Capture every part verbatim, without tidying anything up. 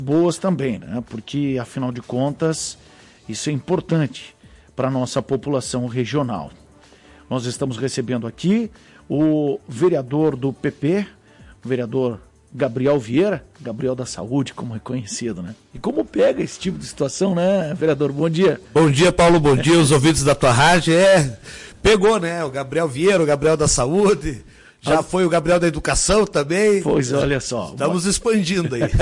Boas também, né? Porque, afinal de contas, isso é importante para a nossa população regional. Nós estamos recebendo aqui o vereador do P P, o vereador Gabriel Vieira, Gabriel da Saúde, como é conhecido, né? E como pega esse tipo de situação, né, vereador? Bom dia. Bom dia, Paulo, bom dia, os ouvintes da tua rádio. É, pegou, né? O Gabriel Vieira, o Gabriel da Saúde, já ah, foi o Gabriel da Educação também. Pois, olha só. Estamos expandindo aí.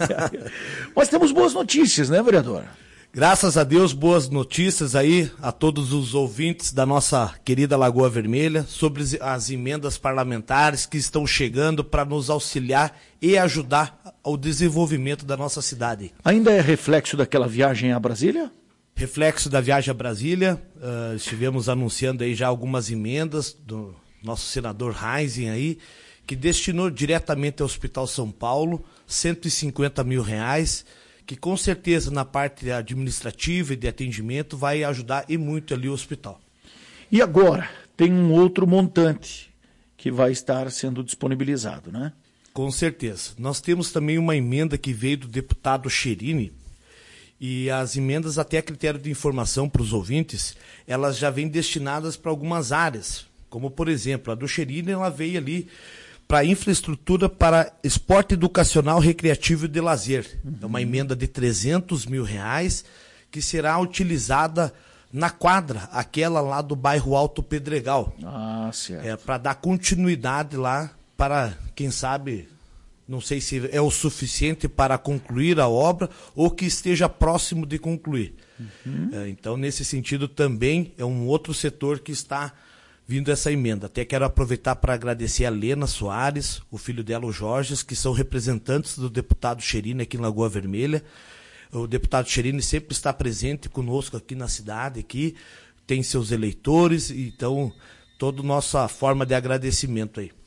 Mas temos boas notícias, né, vereador? Graças a Deus, boas notícias aí a todos os ouvintes da nossa querida Lagoa Vermelha sobre as emendas parlamentares que estão chegando para nos auxiliar e ajudar ao desenvolvimento da nossa cidade. Ainda é reflexo daquela viagem a Brasília? Reflexo da viagem a Brasília, uh, estivemos anunciando aí já algumas emendas do nosso senador Reisen aí, que destinou diretamente ao Hospital São Paulo cento e cinquenta mil reais, que com certeza na parte administrativa e de atendimento vai ajudar e muito ali o hospital. E agora tem um outro montante que vai estar sendo disponibilizado, né? Com certeza. Nós temos também uma emenda que veio do deputado Cherini, e as emendas, até a critério de informação para os ouvintes, elas já vêm destinadas para algumas áreas, como por exemplo, a do Cherini, ela veio ali para infraestrutura para esporte educacional, recreativo e de lazer. Uhum. É uma emenda de trezentos mil reais que será utilizada na quadra, aquela lá do bairro Alto Pedregal. Ah, certo. É, para dar continuidade lá para, quem sabe, não sei se é o suficiente para concluir a obra ou que esteja próximo de concluir. Uhum. É, então, nesse sentido, também é um outro setor que está vindo essa emenda. Até quero aproveitar para agradecer a Lena Soares, o filho dela, o Jorge, que são representantes do deputado Cherini aqui em Lagoa Vermelha. O deputado Cherini sempre está presente conosco aqui na cidade, aqui, tem seus eleitores, então toda a nossa forma de agradecimento aí.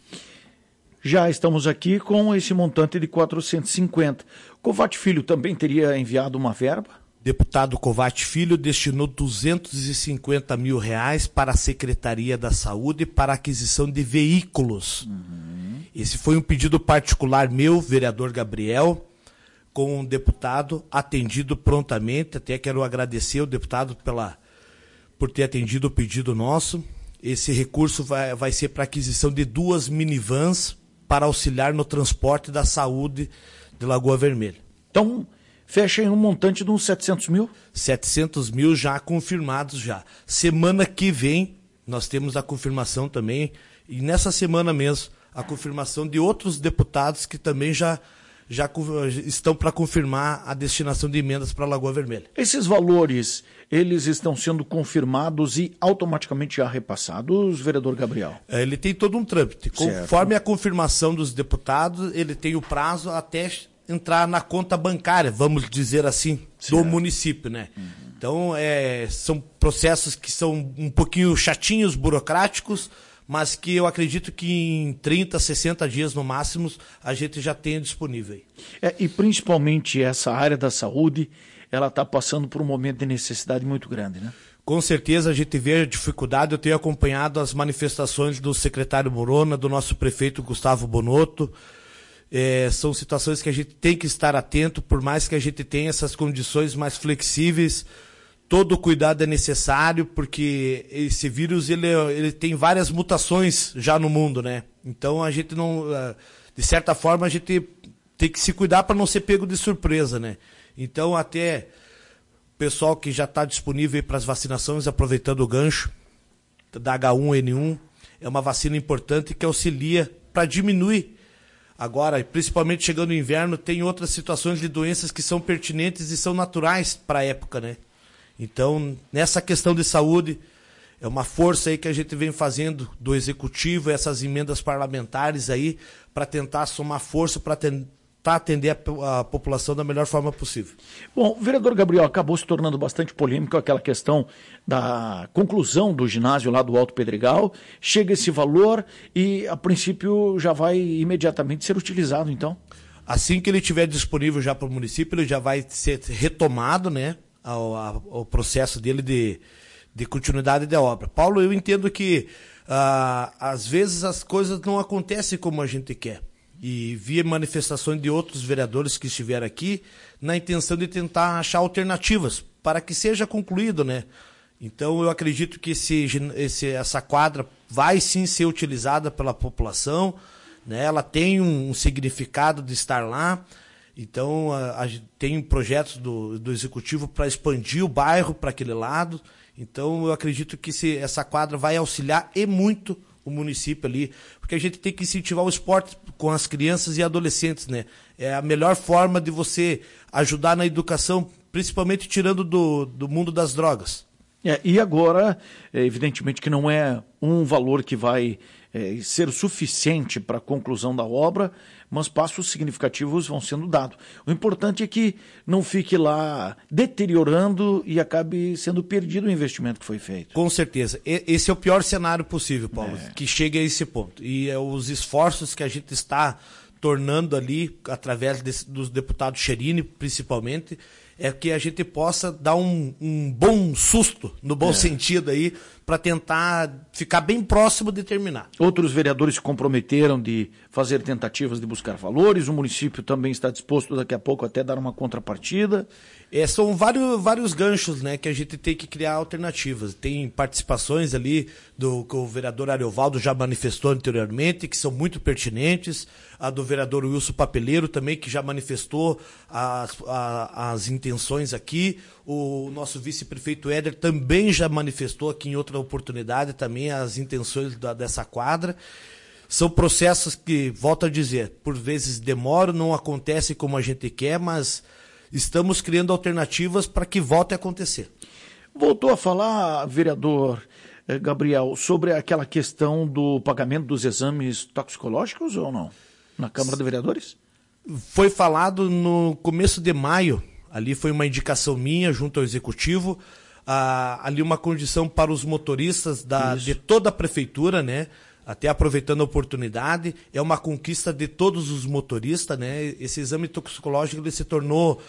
Já estamos aqui com esse montante de quatrocentos e cinquenta. Covatti Filho também teria enviado uma verba? Deputado Covatti Filho destinou duzentos e cinquenta mil reais para a Secretaria da Saúde para aquisição de veículos. Uhum. Esse foi um pedido particular meu, vereador Gabriel, com um deputado atendido prontamente. Até quero agradecer o deputado pela, por ter atendido o pedido nosso. Esse recurso vai, vai ser para aquisição de duas minivans para auxiliar no transporte da saúde de Lagoa Vermelha. Então, fecha em um montante de uns setecentos mil? setecentos mil já confirmados já. Semana que vem, nós temos a confirmação também, e nessa semana mesmo, a confirmação de outros deputados que também já, já estão para confirmar a destinação de emendas para a Lagoa Vermelha. Esses valores, eles estão sendo confirmados e automaticamente já repassados, vereador Gabriel? Ele tem todo um trâmite. Certo. Conforme a confirmação dos deputados, ele tem o prazo até entrar na conta bancária, vamos dizer assim, certo, do município, né? Uhum. Então, é, são processos que são um pouquinho chatinhos, burocráticos, mas que eu acredito que em trinta, sessenta dias no máximo a gente já tenha disponível aí. É, e principalmente essa área da saúde, ela está passando por um momento de necessidade muito grande, né? Com certeza a gente vê a dificuldade. Eu tenho acompanhado as manifestações do secretário Morona, do nosso prefeito Gustavo Bonotto. É, são situações que a gente tem que estar atento, por mais que a gente tenha essas condições mais flexíveis, todo o cuidado é necessário, porque esse vírus ele, ele tem várias mutações já no mundo, né? Então a gente não, de certa forma, a gente tem que se cuidar para não ser pego de surpresa, né? Então até o pessoal que já está disponível para as vacinações, aproveitando o gancho da H um N um, é uma vacina importante que auxilia para diminuir. Agora, principalmente chegando o inverno, tem outras situações de doenças que são pertinentes e são naturais para a época, né? Então, nessa questão de saúde, é uma força aí que a gente vem fazendo do Executivo, essas emendas parlamentares aí, para tentar somar força, para tentar atender a, a população da melhor forma possível. Bom, o vereador Gabriel, acabou se tornando bastante polêmico aquela questão da conclusão do ginásio lá do Alto Pedregal. Chega esse valor e, a princípio, já vai imediatamente ser utilizado, então? Assim que ele estiver disponível já para o município, ele já vai ser retomado, né, ao, ao processo dele de, de continuidade da obra. Paulo, eu entendo que, ah, às vezes, as coisas não acontecem como a gente quer. e vi manifestações de outros vereadores que estiveram aqui na intenção de tentar achar alternativas para que seja concluído, né? Então eu acredito que esse, esse, essa quadra vai sim ser utilizada pela população, né? Ela tem um, um significado de estar lá. Então a, a, tem projetos do, do executivo para expandir o bairro para aquele lado. Então eu acredito que se, essa quadra vai auxiliar e muito o município ali, porque a gente tem que incentivar o esporte com as crianças e adolescentes, né? É a melhor forma de você ajudar na educação, principalmente tirando do, do mundo das drogas. É, e agora, é, evidentemente que não é um valor que vai é, ser suficiente para a conclusão da obra, mas passos significativos vão sendo dados. O importante é que não fique lá deteriorando e acabe sendo perdido o investimento que foi feito. Com certeza. Esse é o pior cenário possível, Paulo, é. que chegue a esse ponto. E é os esforços que a gente está tornando ali, através desse, dos deputados Cherini, principalmente, é que a gente possa dar um, um bom susto, no bom é. sentido aí, para tentar ficar bem próximo de terminar. Outros vereadores se comprometeram de fazer tentativas de buscar valores, o município também está disposto daqui a pouco até dar uma contrapartida. É, são vários, vários ganchos, né, que a gente tem que criar alternativas. Tem participações ali do que o vereador Ariovaldo já manifestou anteriormente, que são muito pertinentes. A do vereador Wilson Papeleiro também, que já manifestou as, a, as intenções aqui. O nosso vice-prefeito Éder também já manifestou aqui em outra oportunidade também as intenções da, dessa quadra. São processos que, volto a dizer, por vezes demoram, não acontecem como a gente quer, mas estamos criando alternativas para que volte a acontecer. Voltou a falar, vereador Gabriel, sobre aquela questão do pagamento dos exames toxicológicos ou não? Na Câmara de Vereadores? Foi falado no começo de maio, ali foi uma indicação minha junto ao Executivo, ah, ali uma condição para os motoristas da, de toda a Prefeitura, né? Até aproveitando a oportunidade, é uma conquista de todos os motoristas, né? Esse exame toxicológico ele se tornou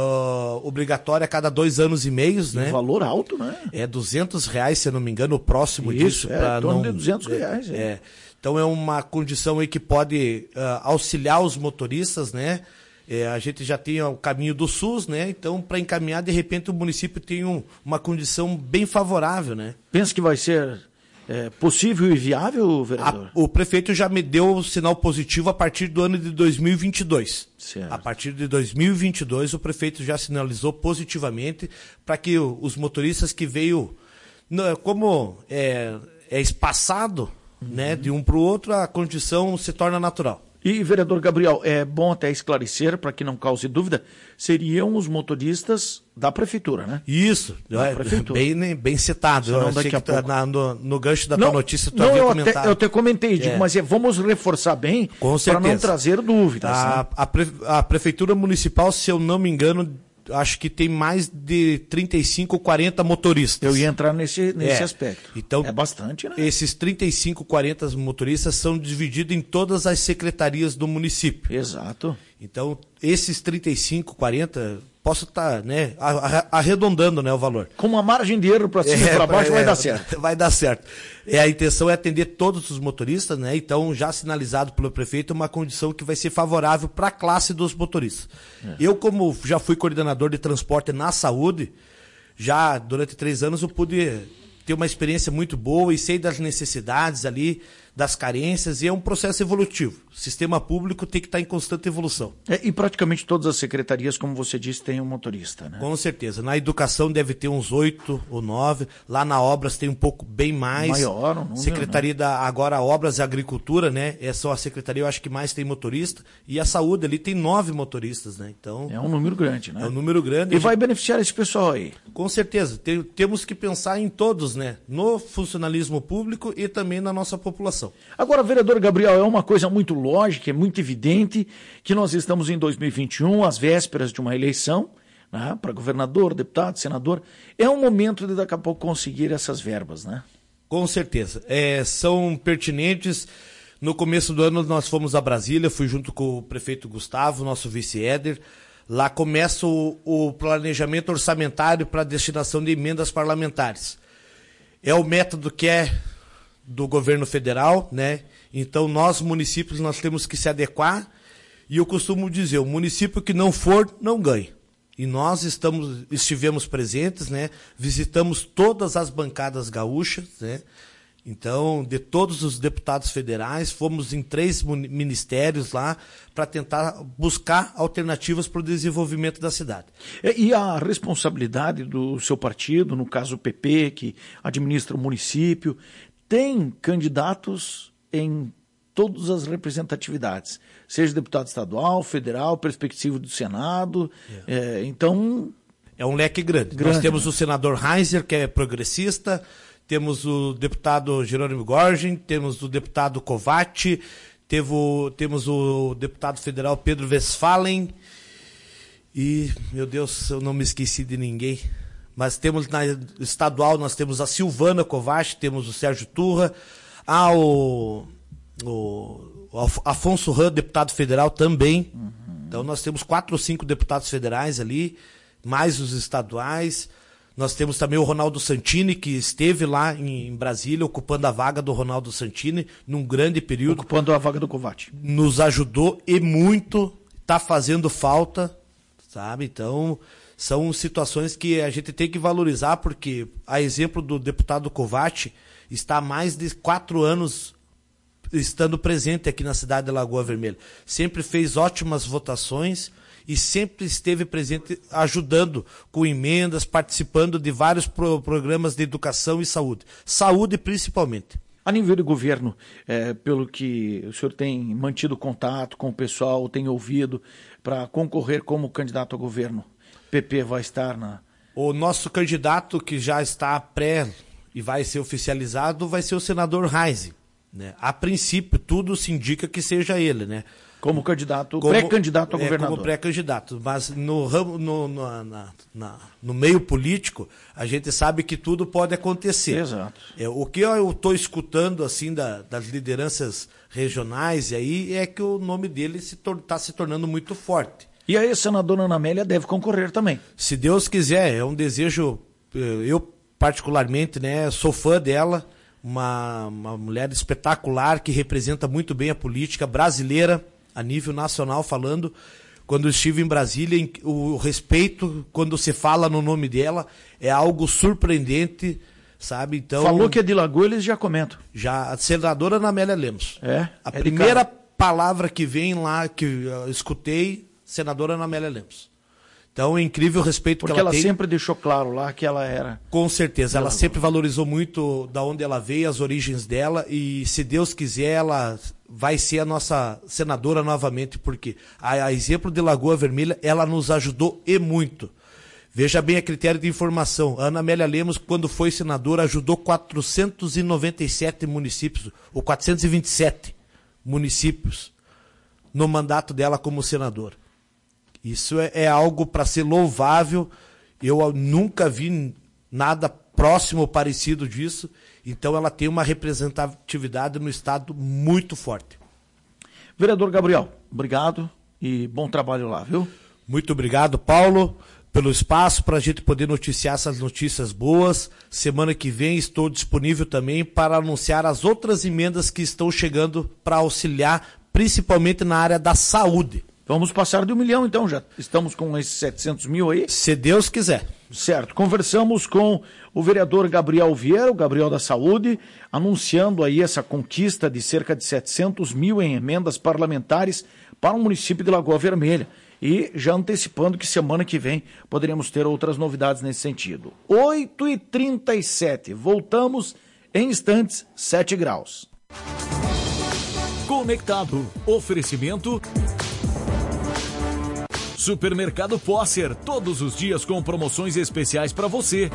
uh, obrigatório a cada dois anos e meios, né? Um valor alto, né? É duzentos reais, se eu não me engano, o próximo Isso, disso. é, em torno não, de duzentos reais. É, é. é. Então é uma condição aí que pode uh, auxiliar os motoristas, né? É, a gente já tem o caminho do SUS, né? Então, para encaminhar, de repente, o município tem um, uma condição bem favorável, né? Pensa que vai ser é, possível e viável, vereador? A, o prefeito já me deu o sinal positivo a partir do ano de dois mil e vinte e dois. Certo. A partir de dois mil e vinte e dois, o prefeito já sinalizou positivamente para que o, os motoristas que veio, como é, é espaçado, uhum. né, de um para o outro, a condição se torna natural. E, vereador Gabriel, é bom até esclarecer, para que não cause dúvida, seriam os motoristas da Prefeitura, né? Isso, da é, Prefeitura. Bem, bem citado. Senão, Eu daqui a que pouco... na, no, no gancho da não, tua notícia, tu não, havia eu comentado. Até, eu até comentei, digo, é. mas é, vamos reforçar bem para não trazer dúvidas. A, né? a, pre, a Prefeitura Municipal, se eu não me engano, acho que tem mais de trinta e cinco, quarenta motoristas. Eu ia entrar nesse, nesse é. aspecto. Então, é bastante, né? Esses trinta e cinco, quarenta motoristas são divididos em todas as secretarias do município. Exato. Então, esses trinta e cinco, quarenta, posso estar, né, arredondando, né, o valor. Com uma margem de erro para cima e é, para baixo é, vai dar certo. Vai dar certo. É, a intenção é atender todos os motoristas, né? Então, já sinalizado pelo prefeito, uma condição que vai ser favorável para a classe dos motoristas. É. Eu, como já fui coordenador de transporte na saúde, já durante três anos eu pude ter uma experiência muito boa e sei das necessidades ali, das carências, e é um processo evolutivo. O sistema público tem que estar em constante evolução. É, e praticamente todas as secretarias, como você disse, têm um motorista, né? Com certeza. Na educação deve ter uns oito ou nove. Lá na obras tem um pouco bem mais. Maior, um número, Secretaria né? da agora Obras e Agricultura, né? Essa é a secretaria, eu acho que mais tem motorista. E a saúde ali tem nove motoristas, né? Então é um número grande, né? É um número grande. E gente... vai beneficiar esse pessoal aí. Com certeza. Tem, temos que pensar em todos, né? No funcionalismo público e também na nossa população. Agora, vereador Gabriel, é uma coisa muito lógica, é muito evidente que nós estamos em dois mil e vinte e um, às vésperas de uma eleição, né, para governador, deputado, senador. É um momento de daqui a pouco conseguir essas verbas, né? Com certeza. É, são pertinentes. No começo do ano nós fomos a Brasília, fui junto com o prefeito Gustavo, nosso vice Éder. Lá começa o, o planejamento orçamentário para a destinação de emendas parlamentares. É o método que é do governo federal, né? Então, nós, municípios, nós temos que se adequar. E eu costumo dizer, o município que não for, não ganha. E nós estamos, estivemos presentes, né? Visitamos todas as bancadas gaúchas, né? Então, de todos os deputados federais, fomos em três ministérios lá para tentar buscar alternativas para o desenvolvimento da cidade. E a responsabilidade do seu partido, no caso o P P, que administra o município, tem candidatos em todas as representatividades, seja deputado estadual, federal, perspectiva do Senado, é. É, então... É um leque grande. grande. Nós temos o senador Heiser, que é progressista, temos o deputado Jerônimo Gorgin, temos o deputado Covatti, tevo, temos o deputado federal Pedro Westphalen, e, meu Deus, eu não me esqueci de ninguém, mas temos na estadual, nós temos a Silvana Covatti, temos o Sérgio Turra, ah, o... O Afonso Ram, deputado federal também. Uhum. Então nós temos quatro ou cinco deputados federais ali, mais os estaduais. Nós temos também o Ronaldo Santini, que esteve lá em Brasília, ocupando a vaga do Ronaldo Santini, num grande período. Ocupando a vaga do Covatti. Nos ajudou e muito, está fazendo falta, sabe? Então, são situações que a gente tem que valorizar, porque, a exemplo do deputado Covatti, está há mais de quatro anos estando presente aqui na cidade de Lagoa Vermelha. Sempre fez ótimas votações e sempre esteve presente ajudando com emendas, participando de vários pro- programas de educação e saúde. Saúde principalmente. A nível de governo, é, pelo que o senhor tem mantido contato com o pessoal, tem ouvido, para concorrer como candidato a governo, P P vai estar na... O nosso candidato que já está pré e vai ser oficializado vai ser o senador Heiser. Né? A princípio, tudo se indica que seja ele, né? Como candidato, como, pré-candidato a governador. É, como pré-candidato, mas no, ramo, no, no, na, na, no meio político, a gente sabe que tudo pode acontecer. Exato. É, o que eu estou escutando assim da, das lideranças regionais e aí é que o nome dele está se, tor- se tornando muito forte. E aí a senadora Ana Amélia deve concorrer também. Se Deus quiser, é um desejo, eu particularmente, né, sou fã dela. Uma, uma mulher espetacular que representa muito bem a política brasileira a nível nacional falando. Quando eu estive em Brasília, o respeito quando se fala no nome dela é algo surpreendente, sabe? Então, falou que é de Lagoa, eles já comentam. Já a senadora Ana Amélia Lemos. É? A é primeira palavra que vem lá, que eu escutei, senadora Ana Amélia Lemos. Então, é incrível o respeito Porque que ela, ela tem. Porque ela sempre deixou claro lá que ela era... Com certeza, ela sempre valorizou muito da onde ela veio, as origens dela, e se Deus quiser, ela vai ser a nossa senadora novamente, porque a, a exemplo de Lagoa Vermelha, ela nos ajudou e muito. Veja bem a critério de informação, a Ana Amélia Lemos, quando foi senadora, ajudou quatrocentos e noventa e sete municípios, ou quatrocentos e vinte e sete municípios, no mandato dela como senadora. Isso é, é algo para ser louvável. Eu nunca vi nada próximo ou parecido disso. Então ela tem uma representatividade no estado muito forte. Vereador Gabriel, obrigado e bom trabalho lá, viu? Muito obrigado, Paulo, pelo espaço para a gente poder noticiar essas notícias boas. Semana que vem estou disponível também para anunciar as outras emendas que estão chegando para auxiliar, principalmente na área da saúde. Vamos passar de um milhão, então, já estamos com esses setecentos mil aí? Se Deus quiser. Certo, conversamos com o vereador Gabriel Vieira, o Gabriel da Saúde, anunciando aí essa conquista de cerca de setecentos mil em emendas parlamentares para o município de Lagoa Vermelha. E já antecipando que semana que vem poderemos ter outras novidades nesse sentido. oito e trinta e sete, voltamos em instantes, sete graus. Conectado, oferecimento... Supermercado Posser, todos os dias com promoções especiais para você.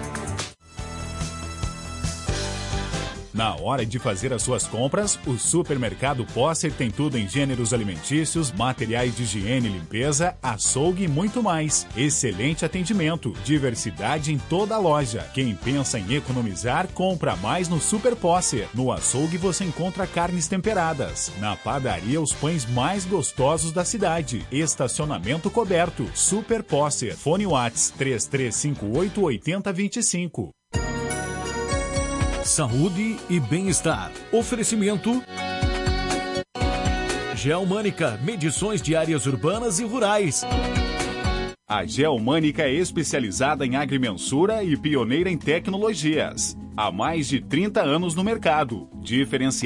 Na hora de fazer as suas compras, o Supermercado Posser tem tudo em gêneros alimentícios, materiais de higiene e limpeza, açougue e muito mais. Excelente atendimento, diversidade em toda a loja. Quem pensa em economizar, compra mais no Super Posser. No açougue você encontra carnes temperadas. Na padaria, os pães mais gostosos da cidade. Estacionamento coberto. Super Posser. Fone Whats três três cinco oito oito zero dois cinco. Saúde e bem-estar. Oferecimento Geomânica, medições de áreas urbanas e rurais. A Geomânica é especializada em agrimensura e pioneira em tecnologias. Há mais de trinta anos no mercado, diferenciada